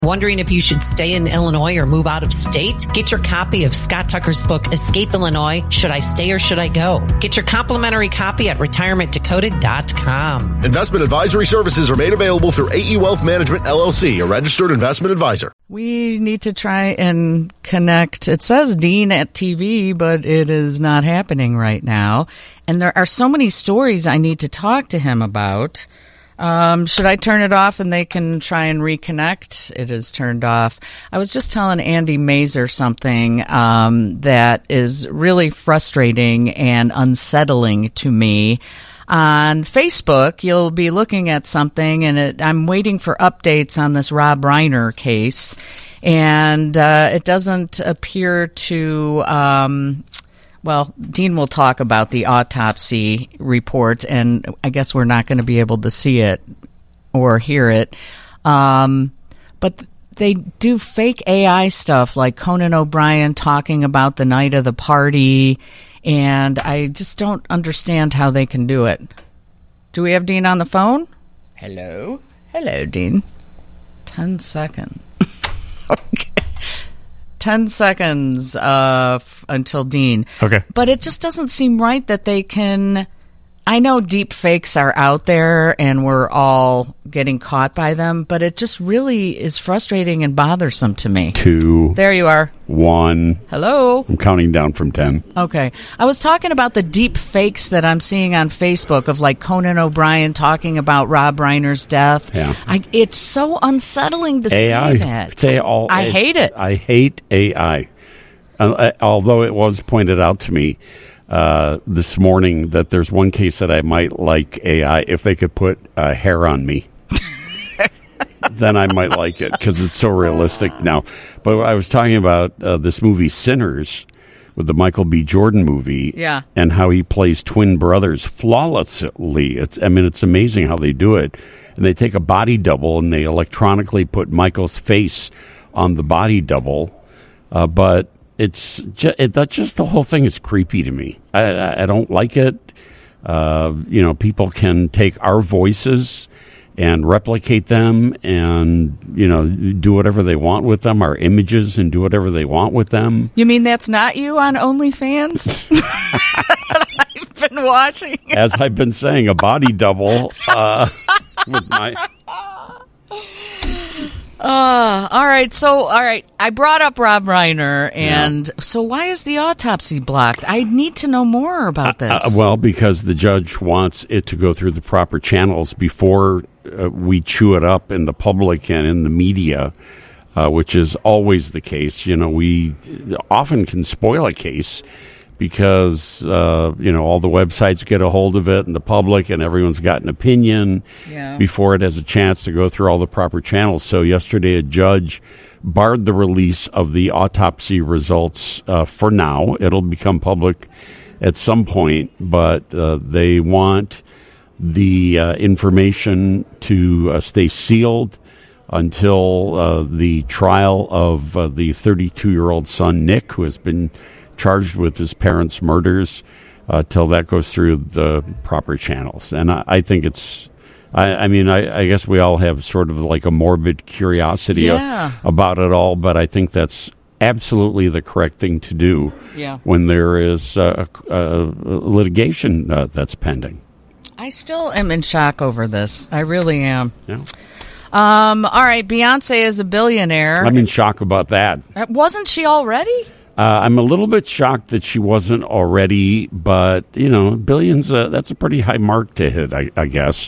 Wondering if you should stay in Illinois or move out of state? Get your copy of Scott Tucker's book, Escape Illinois, Should I Stay or Should I Go? Get your complimentary copy at retirementdecoded.com. Investment advisory services are made available through AE Wealth Management, LLC, a registered investment advisor. We need to try and connect. It says Dean at TV, but it is not happening right now. And there are so many stories I need to talk to him about. Should I turn it off and they can try and reconnect? It is turned off. I was just telling Andy Mazer something that is really frustrating and unsettling to me. On Facebook, you'll be looking at something, and I'm waiting for updates on this Rob Reiner case, and it doesn't appear to... Well, Dean will talk about the autopsy report, and I guess we're not going to be able to see it or hear it. But they do fake AI stuff like Conan O'Brien talking about the night of the party, and I just don't understand how they can do it. Do we have Dean on the phone? Hello? Hello, Dean. 10 seconds. Okay. 10 seconds until Dean. Okay. But it just doesn't seem right that they can... I know deep fakes are out there and we're all getting caught by them, but it just really is frustrating and bothersome to me. 2. There you are. 1. Hello. I'm counting down from 10. Okay. I was talking about the deep fakes that I'm seeing on Facebook of like Conan O'Brien talking about Rob Reiner's death. Yeah. It's so unsettling to AI, see that. I hate it. I hate AI. Although it was pointed out to me this morning that there's one case that I might like AI if they could put hair on me. Then I might like it because it's so realistic now. But I was talking about this movie Sinners with the Michael B. Jordan movie, yeah, and how he plays twin brothers flawlessly. It's amazing how they do it. And they take a body double and they electronically put Michael's face on the body double, but it's just the whole thing is creepy to me. I don't like it. People can take our voices and replicate them and, do whatever they want with them, our images, and do whatever they want with them. You mean that's not you on OnlyFans? I've been watching. As I've been saying, a body double with my... All right. I brought up Rob Reiner, and so why is the autopsy blocked? I need to know more about this. Well, because the judge wants it to go through the proper channels before we chew it up in the public and in the media, which is always the case. We often can spoil a case because, all the websites get a hold of it and the public and everyone's got an opinion before it has a chance to go through all the proper channels. So yesterday a judge barred the release of the autopsy results for now. It'll become public at some point, but they want the information to stay sealed until the trial of the 32-year-old son, Nick, who has been charged with his parents' murders, till that goes through the proper channels. And I think it's, I guess we all have sort of like a morbid curiosity about it all, but I think that's absolutely the correct thing to do when there is litigation that's pending. I still am in shock over this. I really am. Yeah. All right, Beyonce is a billionaire. I'm in shock about that. Wasn't she already? I'm a little bit shocked that she wasn't already, but, billions, that's a pretty high mark to hit, I guess.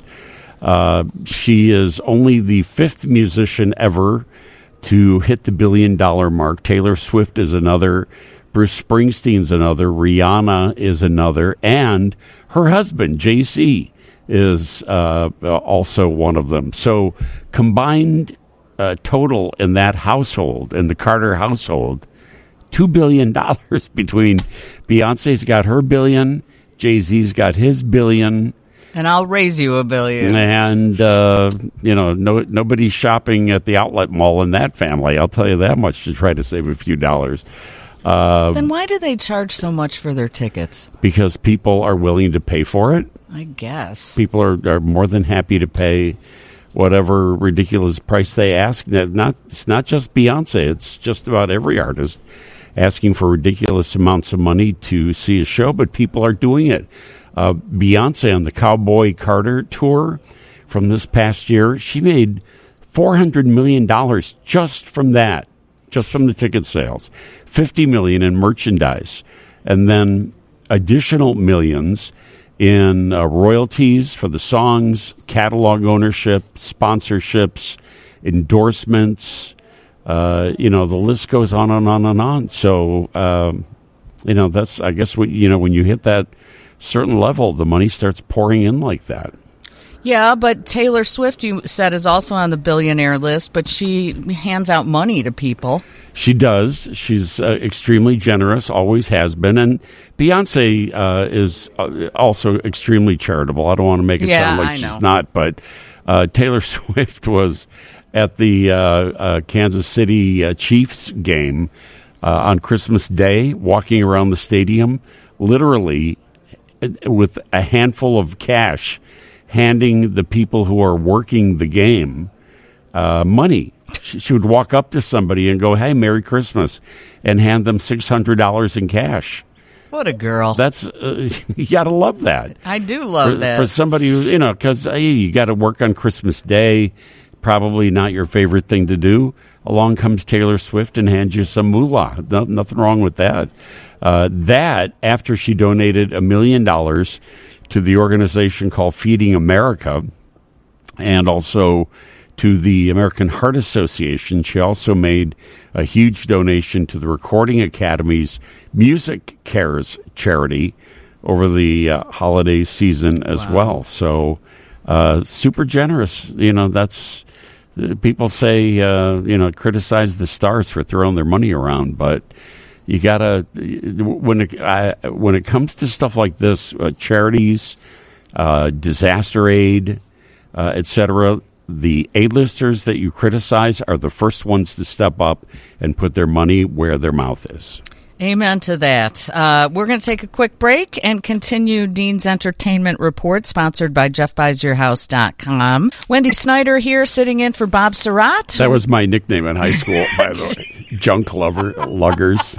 She is only the 5th musician ever to hit the $1 billion mark. Taylor Swift is another. Bruce Springsteen's another. Rihanna is another. And her husband, Jay-Z, is also one of them. So combined total in that household, in the Carter household, $2 billion between Beyonce's got her $1 billion, Jay-Z's got his $1 billion. And I'll raise you $1 billion. And, nobody's shopping at the outlet mall in that family. I'll tell you that much to try to save a few dollars. Then why do they charge so much for their tickets? Because people are willing to pay for it. I guess. People are more than happy to pay whatever ridiculous price they ask. It's not just Beyonce. It's just about every artist asking for ridiculous amounts of money to see a show, but people are doing it. Beyonce on the Cowboy Carter tour from this past year, she made $400 million just from that, just from the ticket sales, $50 million in merchandise, and then additional millions in royalties for the songs, catalog ownership, sponsorships, endorsements. The list goes on and on and on. So, that's, I guess, when you hit that certain level, the money starts pouring in like that. Yeah, but Taylor Swift, you said, is also on the billionaire list, but she hands out money to people. She does. She's extremely generous, always has been. And Beyonce is also extremely charitable. I don't want to make it sound like she's not, but Taylor Swift was at the Kansas City Chiefs game on Christmas Day, walking around the stadium, literally with a handful of cash, handing the people who are working the game money. She would walk up to somebody and go, "Hey, Merry Christmas," and hand them $600 in cash. What a girl. That's you got to love that. I do love that. For somebody who, because you got to work on Christmas Day, probably not your favorite thing to do. Along comes Taylor Swift and hands you some moolah. Nothing wrong with that. That, after she donated $1 million to the organization called Feeding America, and also to the American Heart Association, she also made a huge donation to the Recording Academy's Music Cares charity over the holiday season as well. So, super generous. That's people say, criticize the stars for throwing their money around, but you gotta when it comes to stuff like this, charities, disaster aid, etc. The A-listers that you criticize are the first ones to step up and put their money where their mouth is. Amen to that. We're going to take a quick break and continue Dean's Entertainment Report, sponsored by JeffBuysYourHouse.com. Wendy Snyder here, sitting in for Bob Surratt. That was my nickname in high school, by the way. Junk luggers.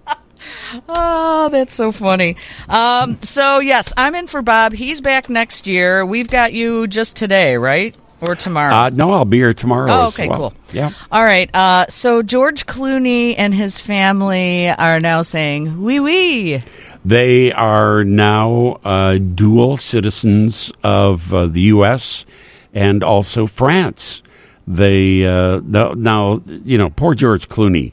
Oh, that's so funny. So, yes, I'm in for Bob. He's back next year. We've got you just today, right? Or tomorrow? No, I'll be here tomorrow. Oh, okay, cool. Yeah. All right. So George Clooney and his family are now saying, "Oui, oui." They are now dual citizens of the U.S. and also France. They now, poor George Clooney.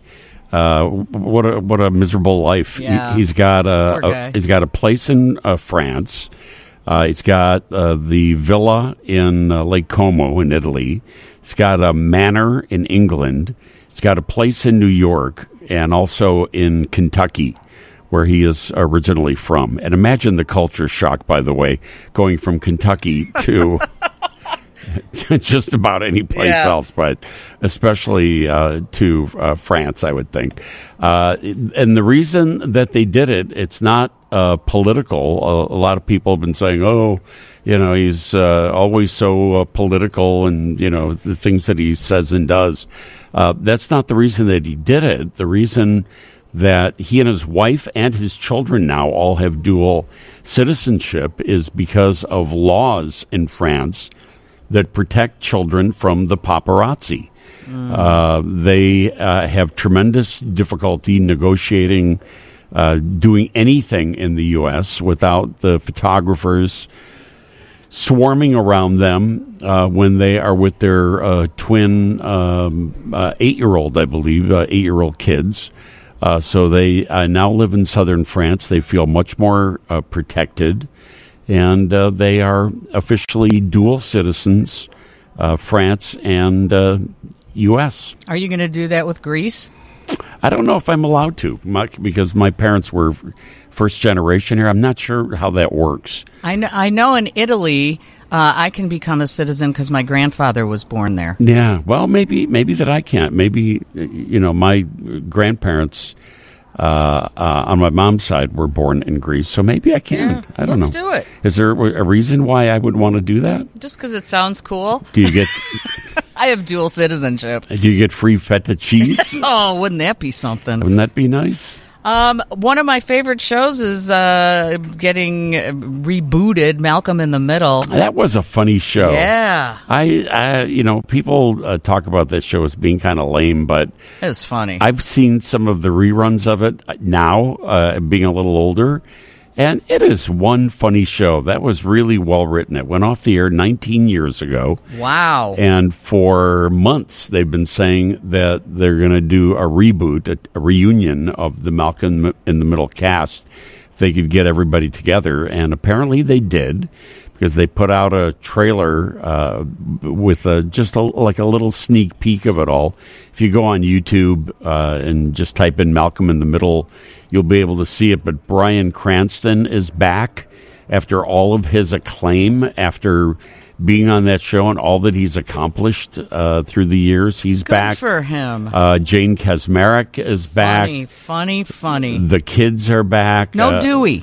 What a miserable life. Yeah. He's got a place in France. He's got the villa in Lake Como in Italy. He's got a manor in England. He's got a place in New York and also in Kentucky, where he is originally from. And imagine the culture shock, by the way, going from Kentucky to just about any place else, but especially to France, I would think. And the reason that they did it, it's not political. A lot of people have been saying, he's always so political and, the things that he says and does. That's not the reason that he did it. The reason that he and his wife and his children now all have dual citizenship is because of laws in France that protect children from the paparazzi. They have tremendous difficulty negotiating, doing anything in the U.S. without the photographers swarming around them when they are with their twin 8-year-old, I believe, 8-year-old kids. So they now live in southern France. They feel much more protected. And they are officially dual citizens, France and U.S. Are you going to do that with Greece? I don't know if I'm allowed to, because my parents were first generation here. I'm not sure how that works. I know in Italy, I can become a citizen because my grandfather was born there. Yeah, well, maybe that I can't. Maybe, my grandparents on my mom's side were born in Greece, so maybe I can. Yeah, I don't know. let's do it. Is there a reason why I would want to do that? Just because it sounds cool. Do you get I have dual citizenship. free feta cheese? Oh, wouldn't that be something? Wouldn't that be nice? One of my favorite shows is getting rebooted, Malcolm in the Middle. That was a funny show. Yeah. People talk about this show as being kind of lame, but It was funny. I've seen some of the reruns of it now, being a little older, and it is one funny show. That was really well written. It went off the air 19 years ago. Wow. And for months, they've been saying that they're going to do a reboot, a reunion of the Malcolm in the Middle cast. If they could get everybody together. And apparently they did, because they put out a trailer with just a little sneak peek of it all. If you go on YouTube and just type in Malcolm in the Middle, you'll be able to see it. But Bryan Cranston is back after all of his acclaim, after being on that show and all that he's accomplished through the years. He's Good back. for him. Jane Kaczmarek is back. Funny. The kids are back. No Dewey.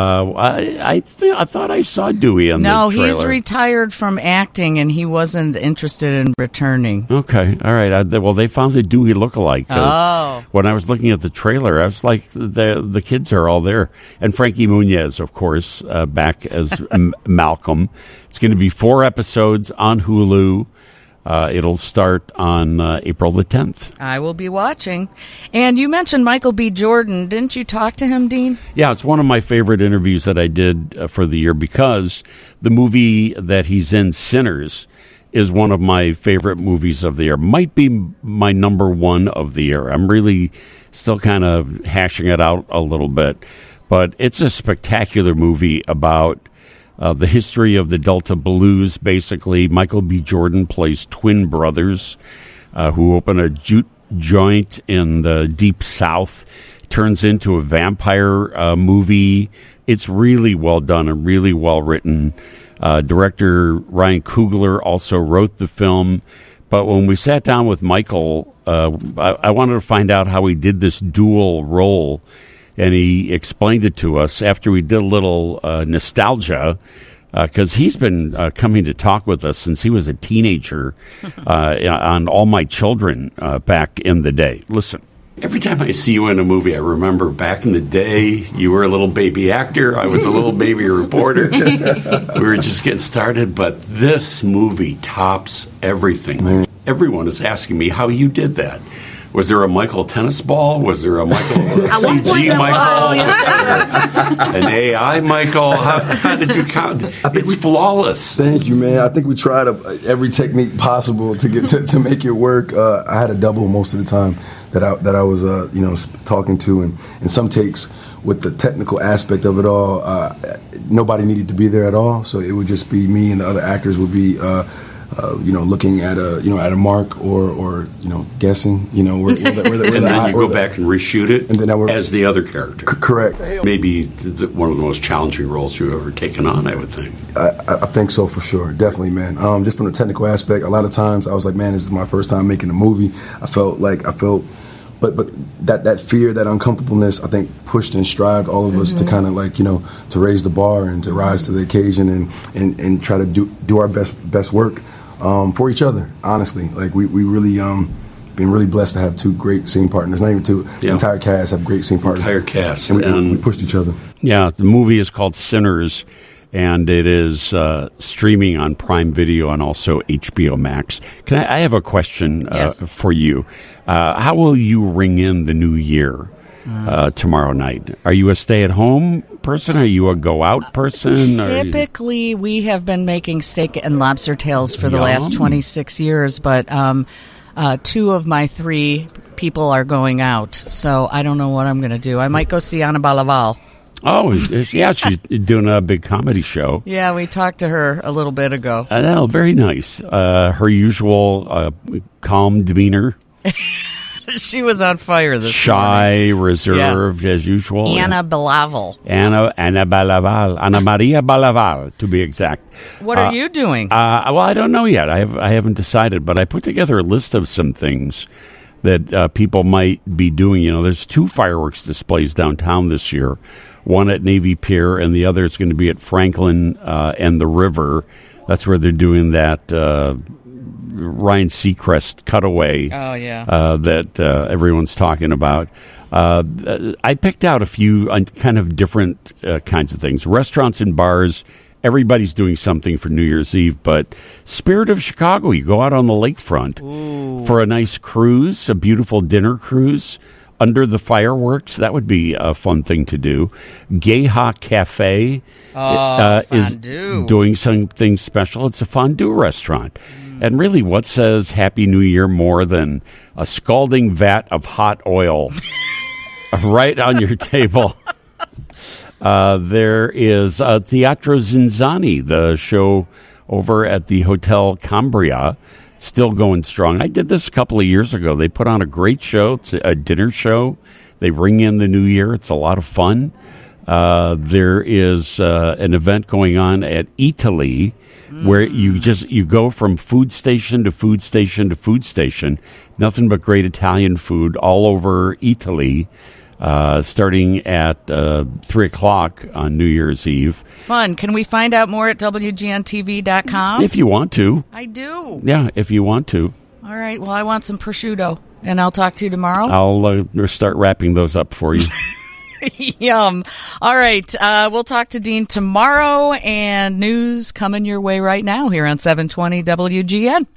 I thought I saw Dewey on the trailer. No, he's retired from acting, and he wasn't interested in returning. Okay, all right. Well, they found a Dewey lookalike. Oh. When I was looking at the trailer, I was like, the kids are all there. And Frankie Muniz, of course, back as Malcolm. It's going to be 4 episodes on Hulu. It'll start on April the 10th. I will be watching. And you mentioned Michael B. Jordan. Didn't you talk to him, Dean? Yeah, it's one of my favorite interviews that I did for the year, because the movie that he's in, Sinners, is one of my favorite movies of the year. Might be my number one of the year. I'm really still kind of hashing it out a little bit. But it's a spectacular movie about the history of the Delta Blues, basically. Michael B. Jordan plays twin brothers who open a joint in the Deep South. Turns into a vampire movie. It's really well done and really well written. Director Ryan Coogler also wrote the film. But when we sat down with Michael, I wanted to find out how he did this dual role. And he explained it to us after we did a little nostalgia, because he's been coming to talk with us since he was a teenager on All My Children back in the day. Listen. Every time I see you in a movie, I remember back in the day, you were a little baby actor. I was a little baby reporter. We were just getting started. But this movie tops everything. Everyone is asking me how you did that. Was there a Michael tennis ball? Was there a Michael CG Michael? An AI Michael? How did you count? It's flawless. Thank you, man. I think we tried every technique possible to get to make it work. I had a double most of the time that I was talking to, and in some takes with the technical aspect of it all, nobody needed to be there at all. So it would just be me, and the other actors would be. Looking at a mark or guessing, where and then you go back and reshoot it, and then as the other character. Correct. Maybe one of the most challenging roles you've ever taken on, I would think. I think so, for sure, definitely, man. Just from the technical aspect, a lot of times I was like, man, this is my first time making a movie. But that fear, that uncomfortableness, I think pushed and strived all of us to kind of to raise the bar and to rise to the occasion and try to do our best work for each other. Honestly, we really been really blessed to have 2 great scene partners. Not even 2, the entire cast have great scene partners. Entire cast, and we pushed each other. Yeah, the movie is called Sinners, and it is streaming on Prime Video and also HBO Max. I have a question for you. How will you ring in the new year tomorrow night? Are you a stay-at-home person? Are you a go-out person? Typically, we have been making steak and lobster tails for the last 26 years, but 2 of my 3 people are going out, so I don't know what I'm going to do. I might go see Anna Balaval. Oh, yeah, she's doing a big comedy show. Yeah, we talked to her a little bit ago. Very nice. Her usual calm demeanor. She was on fire this morning. Shy, reserved, as usual. Anna Balaval. Anna Balaval. Anna Maria Balaval, to be exact. What are you doing? Well, I don't know yet. I haven't decided, but I put together a list of some things that people might be doing. You know, there's 2 fireworks displays downtown this year. One at Navy Pier, and the other is going to be at Franklin and the River. That's where they're doing that Ryan Seacrest cutaway. Oh, yeah. That everyone's talking about. I picked out a few kind of different kinds of things. Restaurants and bars, everybody's doing something for New Year's Eve, but Spirit of Chicago, you go out on the lakefront for a nice cruise, a beautiful dinner cruise under the fireworks. That would be a fun thing to do. Geha Cafe is doing something special. It's a fondue restaurant. And really, what says Happy New Year more than a scalding vat of hot oil right on your table? There is Teatro Zinzani, the show over at the Hotel Cambria, still going strong. I did this a couple of years ago. They put on a great show. It's a dinner show. They ring in the new year. It's a lot of fun. There is an event going on at Italy where you go from food station to food station to food station. Nothing but great Italian food all over Italy, starting at 3 o'clock on New Year's Eve. Fun. Can we find out more at WGNTV.com? If you want to. I do. Yeah, if you want to. All right. Well, I want some prosciutto, and I'll talk to you tomorrow. I'll start wrapping those up for you. Yum. All right. We'll talk to Dean tomorrow, and news coming your way right now here on 720 WGN.